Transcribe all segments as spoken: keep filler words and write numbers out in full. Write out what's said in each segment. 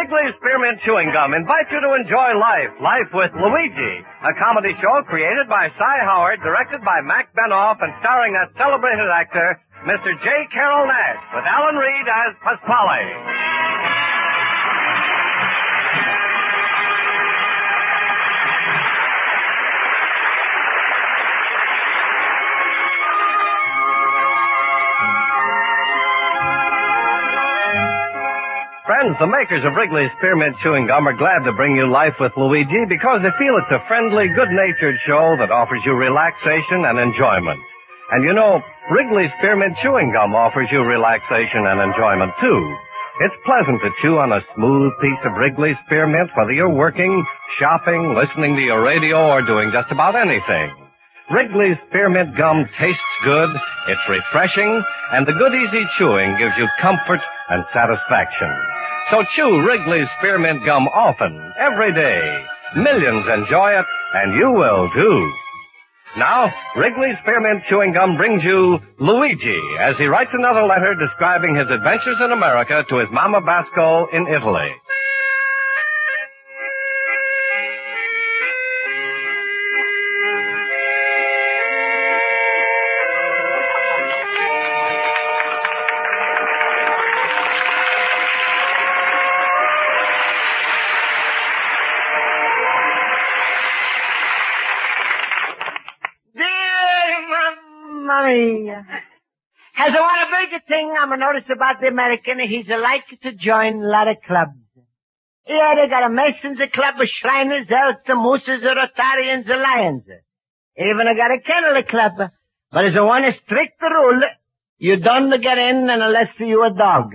Wrigley's Spearmint Chewing Gum invites you to enjoy life. Life with Luigi, a comedy show created by Cy Howard, directed by Mac Benoff, and starring that celebrated actor, Mister J. Carroll Nash, with Alan Reed as Pasquale. Friends, the makers of Wrigley's Spearmint Chewing Gum are glad to bring you Life with Luigi because they feel it's a friendly, good-natured show that offers you relaxation and enjoyment. And you know, Wrigley's Spearmint Chewing Gum offers you relaxation and enjoyment, too. It's pleasant to chew on a smooth piece of Wrigley's Spearmint, whether you're working, shopping, listening to your radio, or doing just about anything. Wrigley's Spearmint Gum tastes good, it's refreshing, and the good, easy chewing gives you comfort and satisfaction. So chew Wrigley's Spearmint Gum often, every day. Millions enjoy it, and you will, too. Now, Wrigley's Spearmint Chewing Gum brings you Luigi as he writes another letter describing his adventures in America to his Mama Basco in Italy. Has a one a bigger thing I'm notice about the American, he's a like to join a lot of clubs. Yeah, they got a Masons, a club, a Shriners, Elks, a Mooses, a Rotarians, a Lions. Even I got a Kennel club. But there's a one a strict rule. You don't get in unless you're a dog.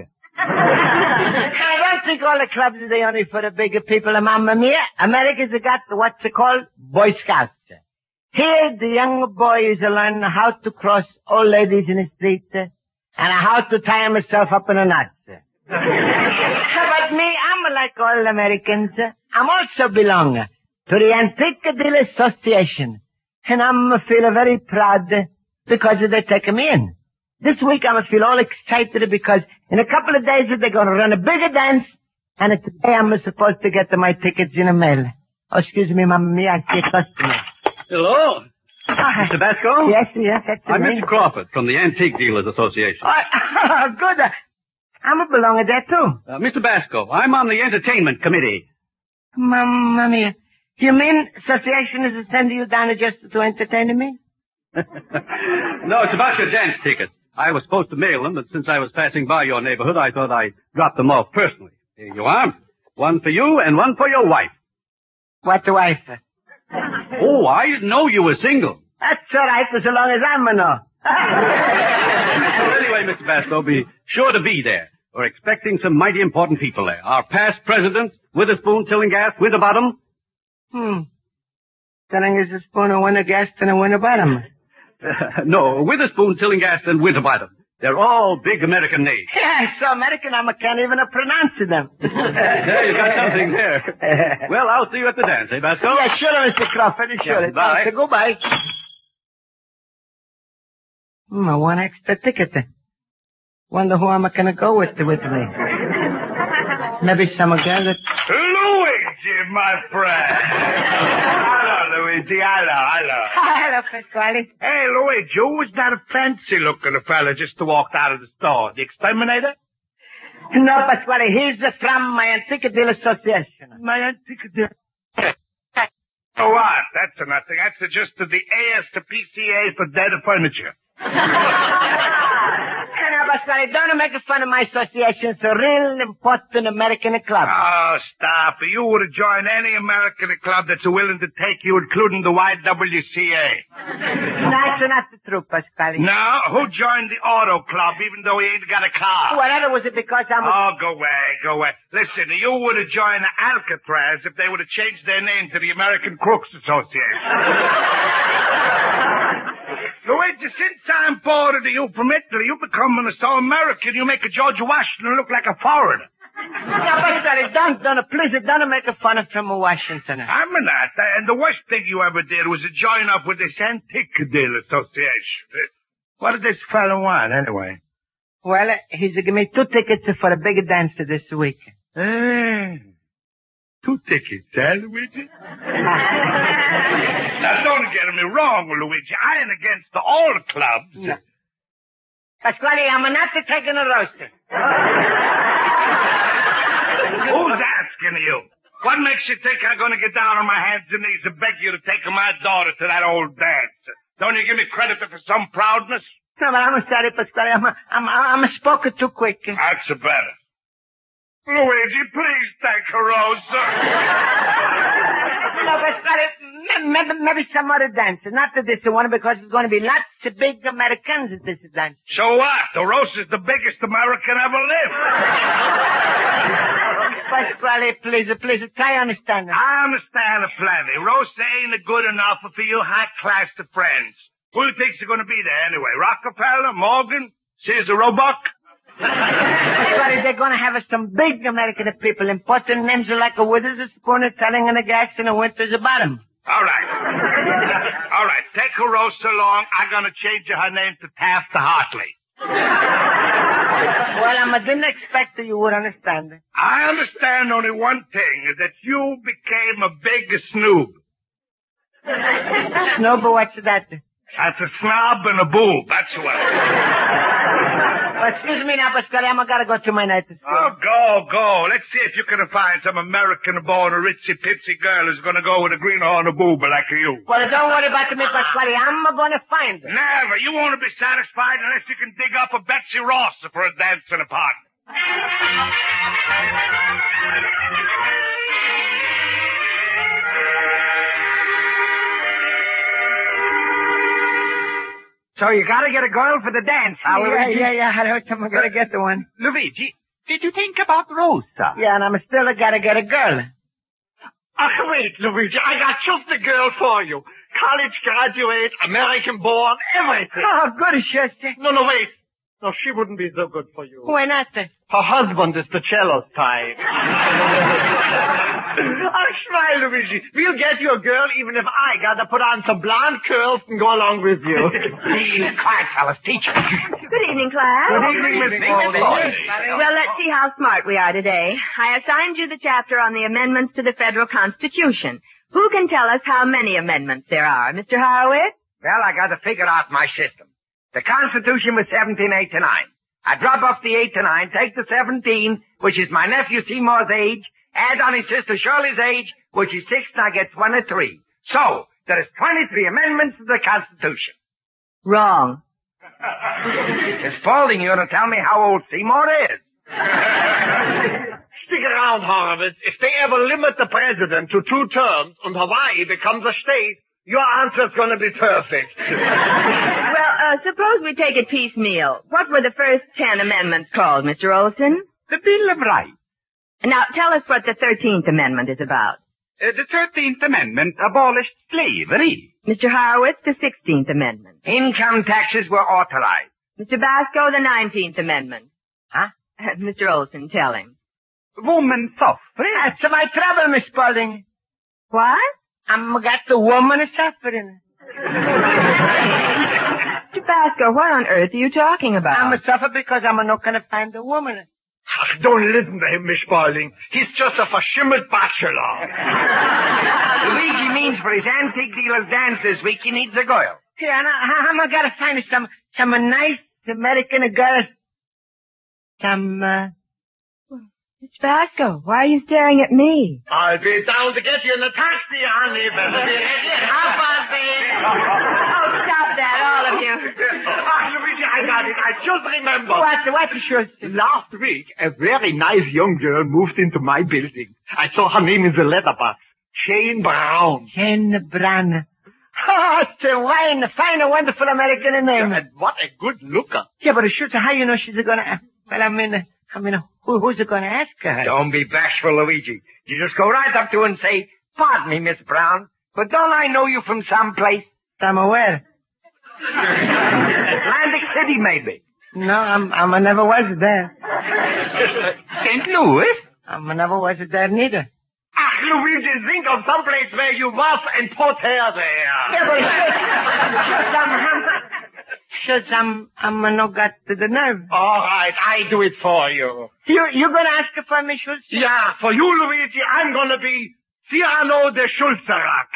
I don't think all the clubs are the only for the bigger people, mamma mia. America's got what's called Boy Scouts. Here, the young boys are learning how to cross old ladies in the street uh, and how to tie himself up in a knot. But me, I'm like all Americans. Uh, I'm also belong to the Antique Deal Association. And I'm feel very proud uh, because they're taking me in. This week I'm feel all excited because in a couple of days they're going to run a bigger dance. And today I'm supposed to get my tickets in the mail. Oh, excuse me, mamma mia, I see a customer. Hello. Mister Basco? Yes, yes, that's I'm me. Mister Crawford from the Antique Dealers Association. Oh, good. I'm a belonging there, too. Uh, Mister Basco, I'm on the Entertainment Committee. Mamma mia. You mean association is sending you down just to entertain me? No, it's about your dance tickets. I was supposed to mail them, but since I was passing by your neighborhood, I thought I'd drop them off personally. Here you are. One for you and one for your wife. What wife? Oh, I didn't know you were single. That's all right, for so long as I'm a no. Well, anyway, Mister Basco, be sure to be there. We're expecting some mighty important people there. Our past presidents, Witherspoon, Tillinghast, Winterbottom. Hmm. Telling us a spoon of Wintergast and a Winterbottom. Uh, no, Witherspoon, Tillinghast, and Winterbottom. They're all big American names. Yeah, so American I can't even pronounce them. Yeah, you got something there. Well, I'll see you at the dance, eh, Basco? Yeah, sure, Mister Crawford, sure. Yeah, bye. So goodbye. Hmm, I want extra ticket. Wonder who I'm going to go with with me. Maybe some girl that... Luigi, my friend. Hello, Luigi. Hello, hello. Hello, Pasquale. Hey, Luigi, who was that fancy-looking fella just walked out of the store? The exterminator? No, Pasquale, he's from my Antique Deal Association. My Antique Deal... Oh, what? That's nothing. That's just the A S to P C A for dead furniture. No, Pasquale, don't make fun of my association. It's a real important American club. Oh, stop. You would have joined any American club that's willing to take you, including the Y W C A. That's not the truth, Pasquale. No? Who joined the auto club even though he ain't got a car? Whatever was it because I'm... Oh, go away, go away. Listen, you would have joined Alcatraz if they would have changed their name to the American Crooks Association. Luigi, since I'm boarded you from Italy, you become so American, you make a George Washington look like a foreigner. No, Pasquale, don't, don't, please, don't make fun of from Washington. I'm not. And the worst thing you ever did was to join up with this Antique Deal Association. What did this fellow want, anyway? Well, he's give me two tickets for a big dance this week. Uh, two tickets, eh, Luigi? Now, don't get me wrong, Luigi. I ain't against the all clubs. No. Pasquale, I'm not taking a roaster. Who's asking you? What makes you think I'm going to get down on my hands and knees and beg you to take my daughter to that old dance? Don't you give me credit for some proudness? No, but I'm sorry, Pasquale. I'm, I'm, I'm spoken too quick. That's better. Luigi, please take a rose, sir. No, Pasquale, maybe, maybe some other dancer. Not to this one, because there's going to be lots of big Americans at this dance. So what? The roast is the biggest American ever lived. Pasquale, please, please, try to understand. I understand it plenty. Roast ain't good enough for you high-class friends. Who do you think's going to be there anyway? Rockefeller? Morgan? Caesar Roebuck? Pasquale, they're going to have some big American people, important names like a Withers, a Spooner, Telling, and a Gax, and a Winters, a Bottom. All right. All right, take her roast along. I'm going to change her name to Taft Hartley. Well, I didn't expect that you would understand. I understand only one thing, that you became a big snoob. No, but what's that? That's a snob and a boob, that's what. Well, excuse me now, Pasquale, I'm gotta go to my night school. Oh, go, go. Let's see if you can find some American-born ritzy-pitsy girl who's gonna go with a greenhorn and boob like you. Well, don't worry about me, Pasquale. I'm gonna find her. Never. You won't be satisfied unless you can dig up a Betsy Ross for a dance in a park. So you gotta get a girl for the dance, huh, Yeah, Luigi? yeah, yeah. I heard someone gotta get the one. Luigi, did you think about Rosa? Yeah, and I'm still gotta get a girl. Oh, wait, Luigi, I got just the girl for you. College graduate, American-born, everything. Oh, good, Chester. No, no, wait. No, she wouldn't be so good for you. Why not? Her husband is the cello type. Oh, smile, Luigi. We'll get you a girl even if I gotta put on some blonde curls and go along with you. Quiet, fellas. Teacher. Good evening, class. Good evening, Miss Goldie. Well, let's see how smart we are today. I assigned you the chapter on the amendments to the federal constitution. Who can tell us how many amendments there are? Mister Horowitz? Well, I gotta figure out my system. The Constitution was seventeen eighty-nine. I drop off the eight to nine, take the seventeen, which is my nephew Seymour's age, add on his sister Shirley's age, which is six, and I get twenty-three. So, there is twenty-three amendments to the Constitution. Wrong. Miss Spaulding, you're to tell me how old Seymour is. Stick around, Horowitz. If they ever limit the president to two terms and Hawaii becomes a state, your answer's gonna be perfect. Well, uh, suppose we take it piecemeal. What were the first ten amendments called, Mister Olson? The Bill of Rights. Now, tell us what the thirteenth Amendment is about. Uh, the thirteenth Amendment abolished slavery. Mister Horowitz, the sixteenth Amendment. Income taxes were authorized. Mister Basco, the nineteenth Amendment. Huh? Mister Olson, tell him. Woman suffrage. That's my trouble, Miss Spaulding. What? I'm got the woman suffering. Mister Basco, what on earth are you talking about? I'm a suffer because I'm not gonna find a woman. Ach, don't listen to him, Miss Spaulding. He's just a verschimmelt bachelor. Luigi means for his antique dealer's dance this week, he needs a girl. Yeah, and I, I'm gonna find some, some nice American girls. Some, uh... Mister Basco, why are you staring at me? I'll be down to get you in a taxi, honey. How about Oh, stop that, all of you. Ah, Luigi, I got it. I just remember. What, what, sure? Last week, a very nice young girl moved into my building. I saw her name in the letterbox. Jane Brown. Jane Brown. Oh, it's a wine, a fine, a wonderful American name. And what a good looker. Yeah, but sure, how you know she's gonna, well, I mean, I mean, who, who's gonna ask her? Don't be bashful, Luigi. You just go right up to her and say, "Pardon me, Miss Brown, but don't I know you from someplace?" Somewhere. Atlantic City, maybe. No, I'm, I'm, I never was there. Saint Louis? I never was there neither. Ach, Luigi, think of someplace where you was and put her there. Yeah, but sure, I'm, I'm not got to the nerve. All right, I do it for you. You, you gonna ask her for me, Schultz? Yeah, for you, Luigi, I'm gonna be Cyrano de Schulzerak.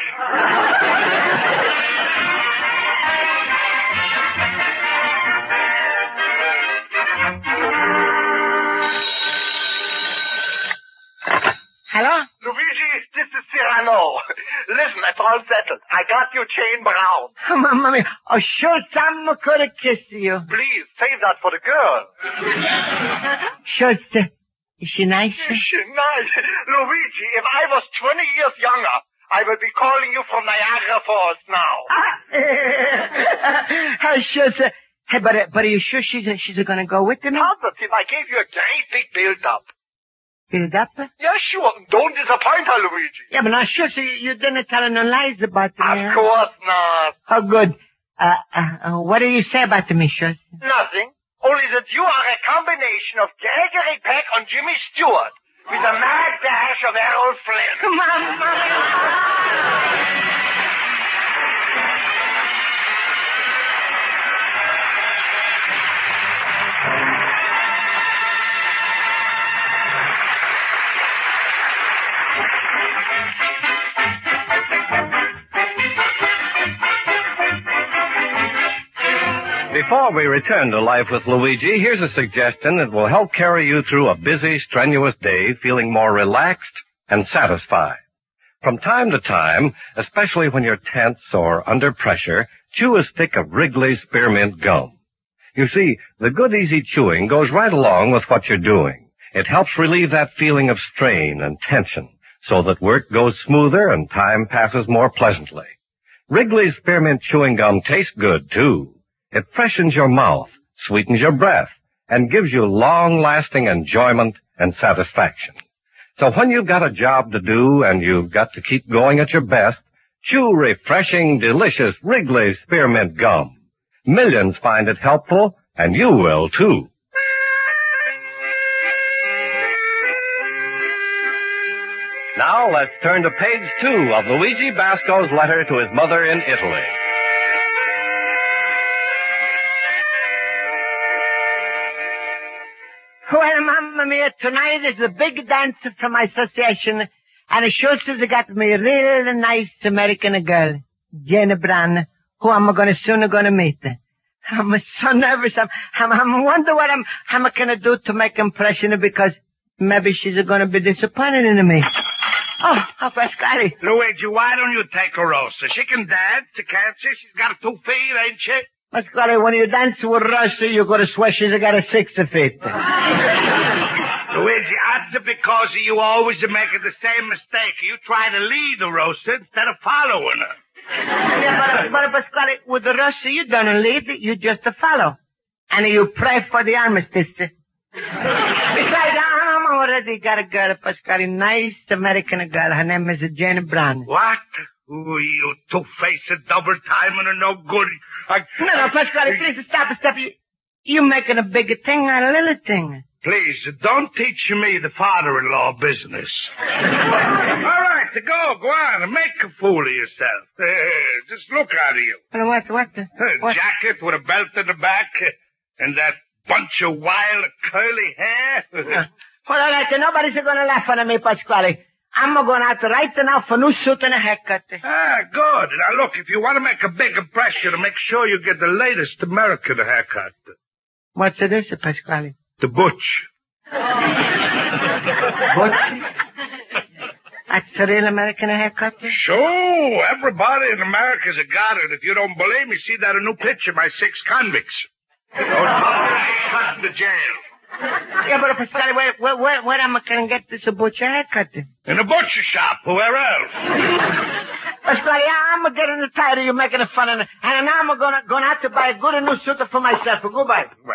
Hello? Luigi, this is Cyrano. Listen, it's all settled. I got you chain brown. Oh, Mamma, oh, Schultz, I'm gonna kiss you. Please, save that for the girl. Schultz, uh, is she nice? She's nice. Luigi, if I was twenty years younger, I would be calling you from Niagara Falls now. Oh, Schultz, uh, hey, but, uh, but are you sure she's, uh, she's uh, gonna go with him? Positive, I gave you a great big build-up. Build up? Yeah, sure. Don't disappoint her, Luigi. Yeah, but now, Schultz, you, you didn't tell her no lies about me. Of course not. Oh, good. Uh, uh, what do you say about me, Schultz? Nothing. Only that you are a combination of Gregory Peck and Jimmy Stewart with a mad dash of Errol Flynn. Mama. Before we return to Life with Luigi, here's a suggestion that will help carry you through a busy, strenuous day feeling more relaxed and satisfied. From time to time, especially when you're tense or under pressure, chew a stick of Wrigley's Spearmint Gum. You see, the good, easy chewing goes right along with what you're doing. It helps relieve that feeling of strain and tension so that work goes smoother and time passes more pleasantly. Wrigley's Spearmint Chewing Gum tastes good, too. It freshens your mouth, sweetens your breath, and gives you long-lasting enjoyment and satisfaction. So when you've got a job to do and you've got to keep going at your best, chew refreshing, delicious Wrigley's Spearmint Gum. Millions find it helpful, and you will, too. Now let's turn to page two of Luigi Basco's letter to his mother in Italy. Well, Mamma Mia, tonight is a big dance from my association, and the Schultz has got me a real nice American girl, Jenny Brown, who I'm gonna soon gonna meet. I'm so nervous. I'm, I'm, I'm wonder what I'm, I'm gonna do to make impression because maybe she's gonna be disappointed in me. Oh, oh, Pasquale. Luigi, why don't you take her, Rosa? She can dance, can't she? She's got two feet, ain't she? Pasquale, when you dance with Rosa, you gotta swear she's got a six feet. Luigi, that's because you always are making the same mistake. You try to lead the Rosa instead of following her. Yeah, but, but Pasquale, with the Rosa, you don't lead, you just follow. And you pray for the armistice. Besides, I'm already got a girl, Pasquale, nice American girl. Her name is Jenny Brown. What? Ooh, you two-faced double-timing and no good. I... No, no, Pasquale, please stop, stop. You, you making a big thing out of a little thing. Please, don't teach me the father-in-law business. All right, to go, go on and make a fool of yourself. Uh, just look out of you. What, what, what? Jacket with a belt in the back and that bunch of wild curly hair. uh, well, all right, nobody's gonna laugh at me, Pasquale. I'm going out right now for a new suit and a haircut. Ah, good. Now, look, if you want to make a big impression, make sure you get the latest American haircut. What's this, Pasquale? The butch. Butch? That's a real American haircut? Sure. Everybody in America's a got it. If you don't believe me, see that a new picture of my six convicts. Those cut in the jail. Yeah, but Pasquale, where, where, where, where am I going to get this butcher haircut? In a butcher shop. Where else? Pasquale, I'm getting tired of you making fun of it. And now I'm going to, going to have to buy a good new suit for myself. Goodbye. Well.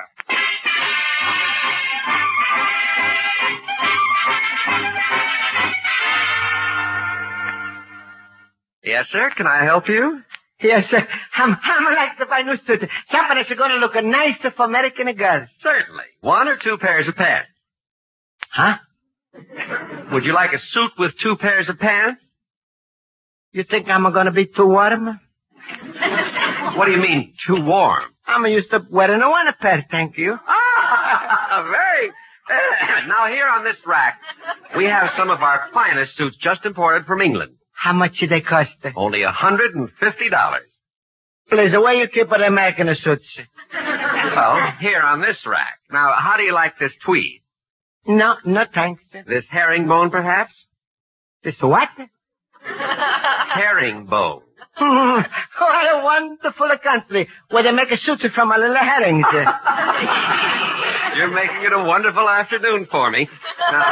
Yes, sir. Can I help you? Yes, sir. I'm, I'm like to buy new suit. Somebody's going to look nice for American girls. Certainly. One or two pairs of pants. Huh? Would you like a suit with two pairs of pants? You think I'm going to be too warm? What do you mean, too warm? I'm used to wearing a one pair, thank you. Ah, very. Now, here on this rack, we have some of our finest suits just imported from England. How much do they cost? Only a hundred and fifty dollars. Please, where you keep an American suits? Well, here on this rack. Now, how do you like this tweed? No, no thanks. This herringbone, perhaps? This what? Herringbone. What a wonderful country where they make a suit from a little herrings. You're making it a wonderful afternoon for me. Now,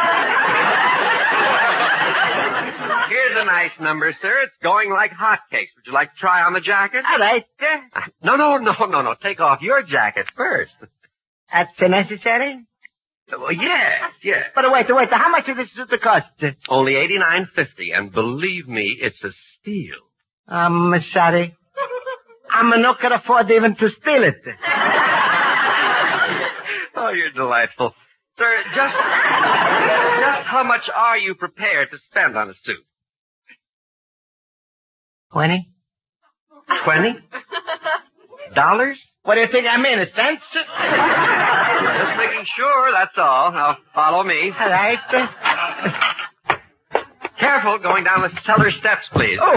here's a nice number, sir. It's going like hotcakes. Would you like to try on the jacket? All right. No, no, no, no, no. Take off your jacket first. That's necessary? Well, yes, yes. But wait, wait. How much does this suit cost? Only eighty-nine fifty, and believe me, it's a steal. I'm sorry. I'm not going to afford even to steal it. Oh, you're delightful. Sir, just, just how much are you prepared to spend on a suit? Twenty? Twenty? Dollars? What do you think I mean, a cent? Just making sure, that's all. Now, follow me. All right. Careful, going down the cellar steps, please. Oh!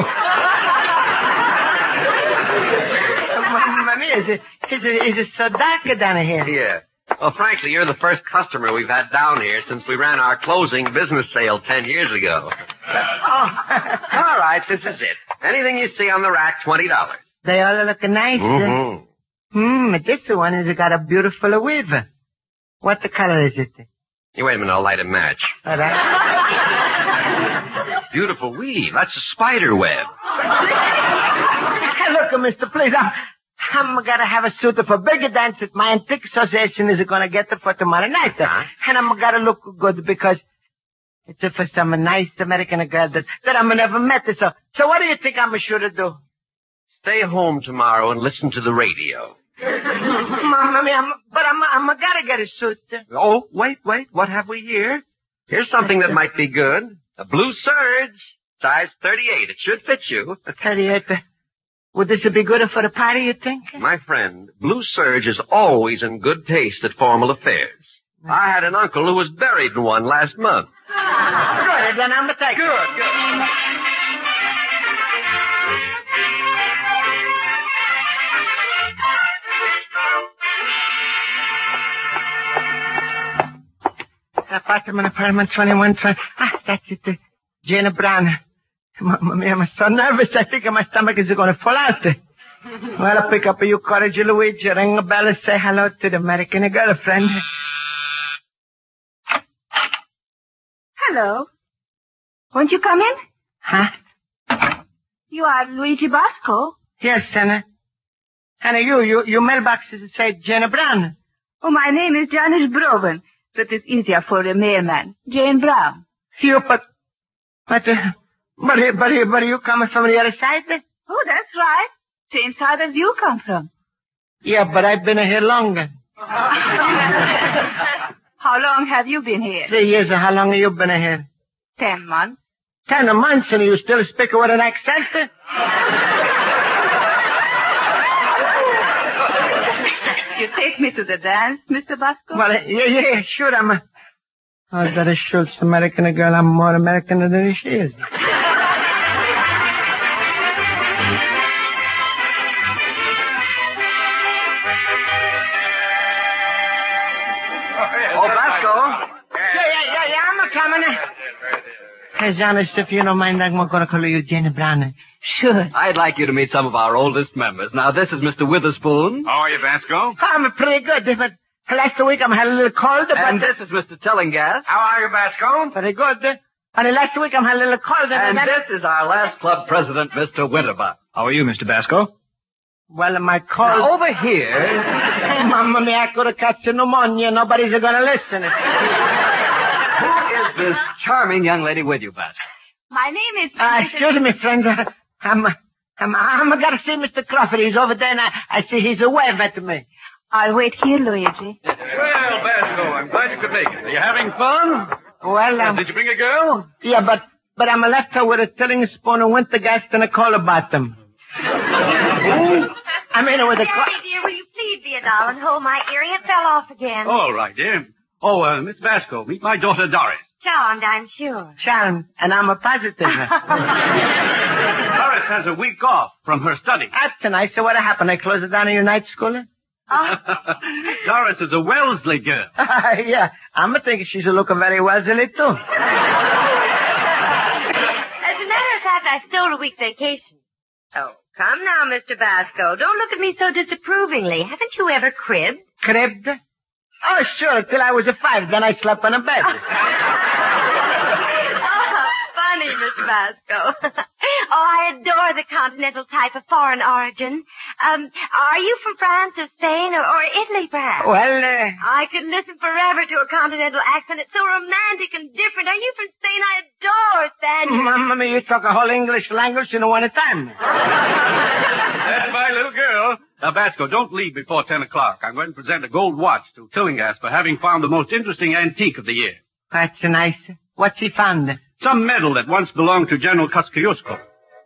Mamma mia, is it, is it, is it so dark down here? Yeah. Well, frankly, you're the first customer we've had down here since we ran our closing business sale ten years ago. Oh. All right, this is it. Anything you see on the rack, twenty dollars. They all look nice. Mm-hmm. Hmm, this one has got a beautiful weave. What the color is it? You wait a minute, I'll light a match. All right. Beautiful weave. That's a spider web. Hey, look, mister, please, I'm, I'm gonna have a suit for bigger dance that my antique association is gonna get for tomorrow night. Huh? And I'm gonna look good because it's for some nice American girl that, that I've never met. So, so what do you think I'm sure to do? Stay home tomorrow and listen to the radio. Mamma mia, I'm, but I'm, I'm gotta get a suit. Oh, wait, wait. What have we here? Here's something that might be good. A blue serge. Size thirty-eight. It should fit you. thirty-eight. Would this be good for a party, you think? My friend, blue serge is always in good taste at formal affairs. I had an uncle who was buried in one last month. Good, then I'm gonna take it. Good, good. Apartment, apartment twenty-one twenty. Ah, that's it. Uh, Jane Brown. Mamma mia, I'm so nervous. I think my stomach is going to fall out. Well, I'll pick up your courage, Luigi. Ring a bell and say hello to the American girlfriend. Hello. Won't you come in? Huh? You are Luigi Bosco. Yes, Senna. And you, you, your mailbox is say Jane Brown. Oh, my name is Janis Broven, but it's easier for a mailman. Jane Brown. You, but, but, uh, but, but, but you coming from the other side? Oh, that's right. Same side as you come from. Yeah, but I've been here longer. How long have you been here? Three years. How long have you been here? Ten months. Ten months, and you still speak with an accent? You take me to the dance, Mister Bosco? Well, yeah, yeah, sure, I'm a... Oh, that is Schultz, American girl. I'm more American than she is. Oh, Bosco. Yeah, yeah, yeah, yeah, I'm a coming. Hey, Jonas, if you don't mind, I'm going to call you Jane Brown. Sure. I'd like you to meet some of our oldest members. Now, this is Mister Witherspoon. How are you, Vasco? I'm pretty good, but last week I had a little cold. But And this is Mister Tillinghast. How are you, Vasco? Very good. And last week I had a little cold. And then... this is our last club president, Mister Winterbuck. How are you, Mister Basco? Well, my cold... Now, over here... Mamma mia, I could have caught pneumonia. Nobody's going to listen. Who is this charming young lady with you, Basco? My name is... Uh, excuse me, friend. I'm... I'm... I'm going to see Mister Crawford. He's over there, and I, I see he's waving at me. I'll wait here, Luigi. Well, Basco, I'm glad you could make it. Are you having fun? Well, um... Did you bring a girl? Yeah, but... But I'm left her with a tilling spoon, a winter gas, and a cola bottom. Who? I'm in it with a... Daddy, dear, will you please be a doll and hold my earring? It fell off again. All right, dear. Oh, uh, Miss Basco, meet my daughter Doris. Charmed, I'm sure. Charmed, and I'm a positive. Doris has a week off from her study. That's nice. So what happened? They closed it down in your night school? Oh. Doris is a Wellesley girl. Yeah, I'm thinking she's looking very Wellesley, too. As a matter of fact, I stole a week's vacation. Oh, come now, Mister Basco. Don't look at me so disapprovingly. Haven't you ever cribbed? Cribbed? Oh, sure, till I was a five. Then I slept on a bed. Oh, funny, Mister Basco. Oh, I adore the continental type of foreign origin. Um, are you from France or Spain or, or Italy, perhaps? Well, uh... I could listen forever to a continental accent. It's so romantic and different. Are you from Spain? I adore Spanish. Mamma mia, you talk a whole English language in one time. That's my little girl. Now, Basco, don't leave before ten o'clock. I'm going to present a gold watch to Tillinghast for having found the most interesting antique of the year. That's nice. What's he found? Some medal that once belonged to General Kosciuszko.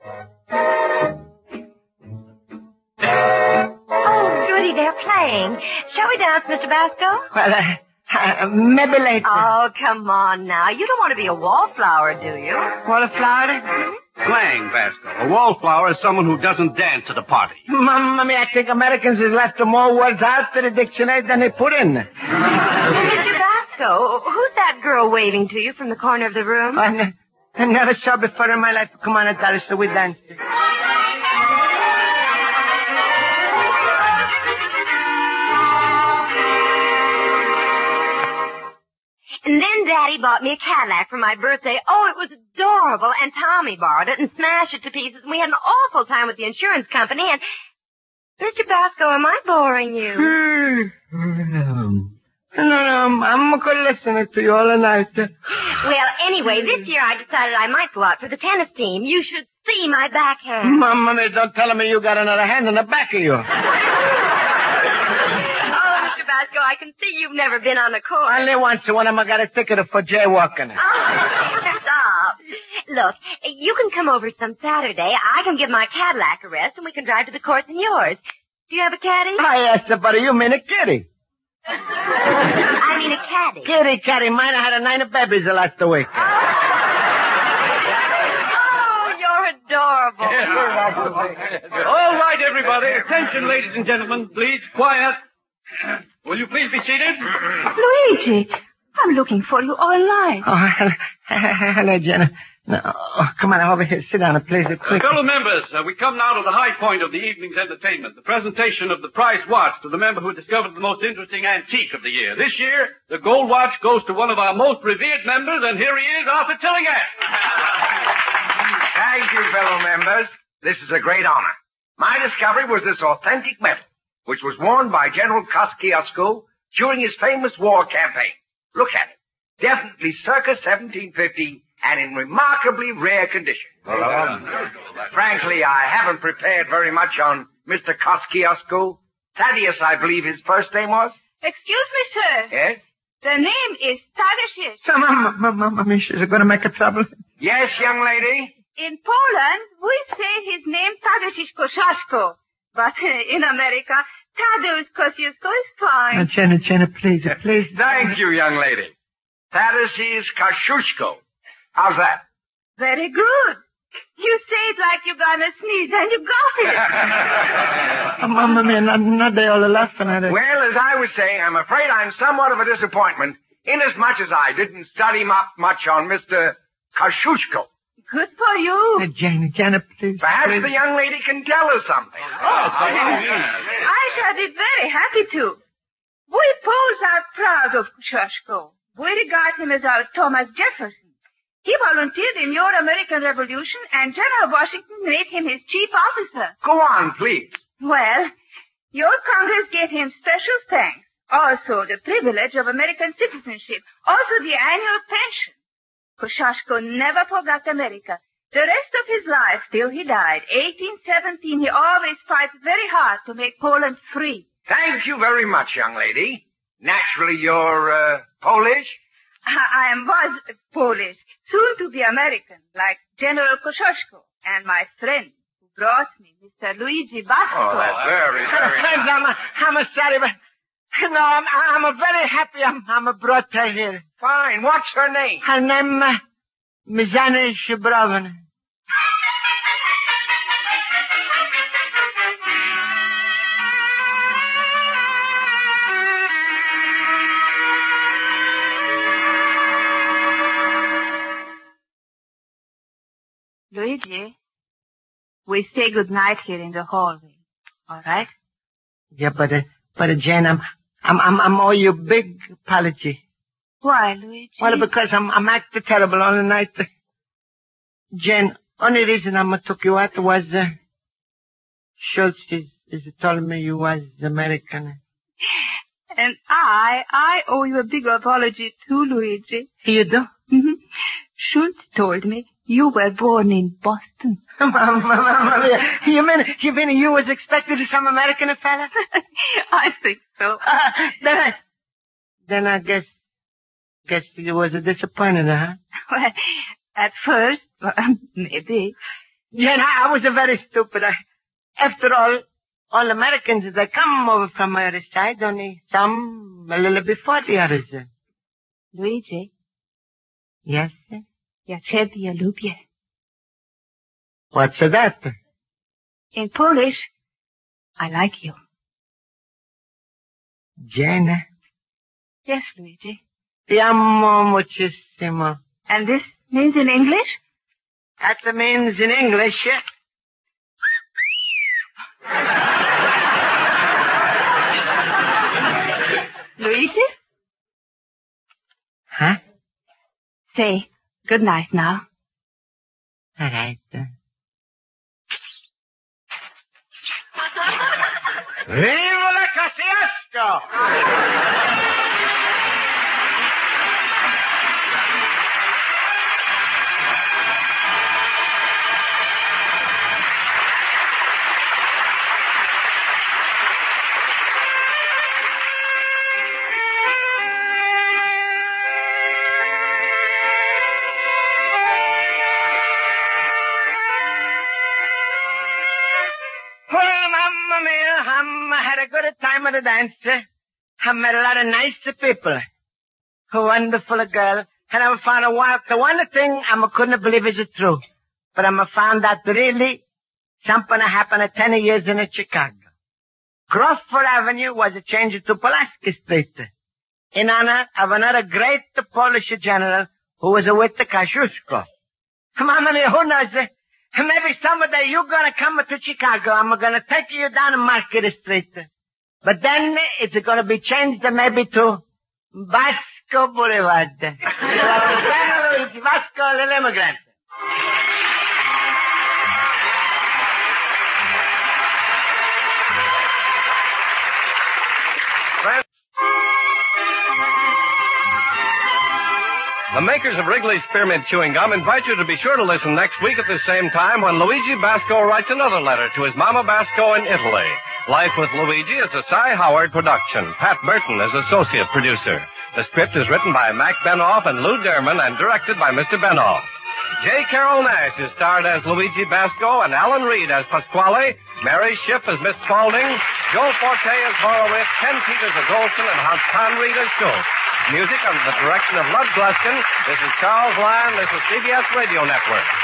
Oh, goody, they're playing. Shall we dance, Mister Basco? Well, uh, uh, maybe later. Oh, come on now. You don't want to be a wallflower, do you? Wallflower? Slang, Basco. A wallflower is someone who doesn't dance at a party. Mamma mia, I think Americans has left more words out to the dictionary than they put in. Mister Basco, who's that girl waving to you from the corner of the room? I, n- I never saw before in my life. Come on, Doris, so we dance. And then Daddy bought me a Cadillac for my birthday. Oh, it was adorable. And Tommy borrowed it and smashed it to pieces. And we had an awful time with the insurance company. And, Mister Basco, am I boring you? No, no, I'm, I'm going to listen to you all night. Well, anyway, this year I decided I might go out for the tennis team. You should see my backhand. Mamma mia, don't tell me you got another hand in the back of you. Basco, I can see you've never been on the course. Only once when I got a ticket for jaywalking. Oh, stop. Look, you can come over some Saturday. I can give my Cadillac a rest, and we can drive to the course in yours. Do you have a caddy? Oh, yes, buddy. You mean a kitty? I mean a caddy. Kitty, caddy. Mine had a nine of babies the last week. Oh, you're adorable. All right, everybody. Attention, ladies and gentlemen. Please, quiet. Will you please be seated? Luigi, I'm looking for you all night. Oh, hello, hello Jenna. No, oh, come on over here. Sit down and please. Quick. Uh, fellow members, uh, we come now to the high point of the evening's entertainment, the presentation of the prize watch to the member who discovered the most interesting antique of the year. This year, the gold watch goes to one of our most revered members, and here he is, Arthur Tillinghast. Thank you, fellow members. This is a great honor. My discovery was this authentic medal, which was worn by General Kosciuszko during his famous war campaign. Look at it. Definitely circa seventeen fifty and in remarkably rare condition. Frankly, I haven't prepared very much on Mister Kosciuszko. Thaddeus, I believe his first name was? Excuse me, sir. Yes? The name is Tadeusz. So, Mamma, Mamma, Mamma, she's going to make a trouble. Yes, young lady? In Poland, we say his name Tadeusz Kosciuszko. But in America, Tadeusz Kosciuszko is fine. Uh, Jenna, Jenna, please, uh, please. Thank you, young lady. Tadeusz Kosciuszko. How's that? Very good. You say it like you're gonna sneeze and you got it. Oh, Mamma mia, not, not they all laughing at it. Well, as I was saying, I'm afraid I'm somewhat of a disappointment, inasmuch as I didn't study mu- much on Mister Kosciuszko. Good for you. Uh, Jenna, Jenna, please. Perhaps please. the young lady can tell us something. Oh, I shall be very happy to. We Poles are proud of Kosciuszko. We regard him as our Thomas Jefferson. He volunteered in your American Revolution, and General Washington made him his chief officer. Go on, please. Well, your Congress gave him special thanks. Also, the privilege of American citizenship. Also, the annual pension. Kosciuszko never forgot America. The rest of his life, till he died, eighteen seventeen, he always fights very hard to make Poland free. Thank you very much, young lady. Naturally, you're, uh, Polish? I, I was Polish, soon to be American, like General Kosciuszko and my friend, who brought me Mister Luigi Basco. Oh, that's very, very Friends, nice. I'm, a, I'm a sorry, but no, I'm, I'm a very happy I'm, I'm a brought her here. Fine. What's her name? Her name, uh, Mizana Shibrovna. Luigi, we say good night here in the hallway. All right? Yeah, but, uh, but uh, Jane, I'm, I'm, I'm, I'm owe you big apology. Why, Luigi? Well, because I'm, I'm acting terrible all the night. Jane, only reason I'm took you out was, uh, Schultz is, is told me you was American. And I, I owe you a big apology too, Luigi. You do? Mm-hmm. Schultz told me you were born in Boston. you mean, you mean you was expected some American fella? I think so. Uh, then I, then I guess, guess you was a disappointed, huh? Well, at first, well, maybe. Yeah, I, I was a very stupid. I, after all, all Americans, they come over from my other side, only some a little before the others. Luigi, Yes, sir? ja ciebie lubię. What's that? In Polish, I like you. Jane? Yes, Luigi. Ti amo muchissimo. And this means in English? That means in English, Luigi? huh? Say good night now. All right. Viva la Kosciuszko! I had a good time at the dance. I met a lot of nice people. A wonderful girl. And I found a wild, the one thing I couldn't believe is it true. But I found out really something happened at ten years in Chicago. Crawford Avenue was changed to Pulaski Street in honor of another great Polish general who was with the Kosciuszko. Mamma mia, who knows? Maybe someday you're gonna come to Chicago. I'm gonna take you down Market Street. But then it's gonna be changed maybe to Vasco Boulevard. Luigi Vasco, l'immigrant. The makers of Wrigley's Spearmint Chewing Gum invite you to be sure to listen next week at the same time when Luigi Basco writes another letter to his Mama Basco in Italy. Life with Luigi is a Cy Howard production. Pat Burton is associate producer. The script is written by Mac Benoff and Lou Derman and directed by Mister Benoff. J. Carroll Nash is starred as Luigi Basco and Alan Reed as Pasquale. Mary Schiff as Miss Spaulding. Joe Forte as Horowitz. Ken Peters as Olson and Hans Conried as Schultz. Music under the direction of Lud Gluskin. This is Charles Lyon. This is C B S Radio Network.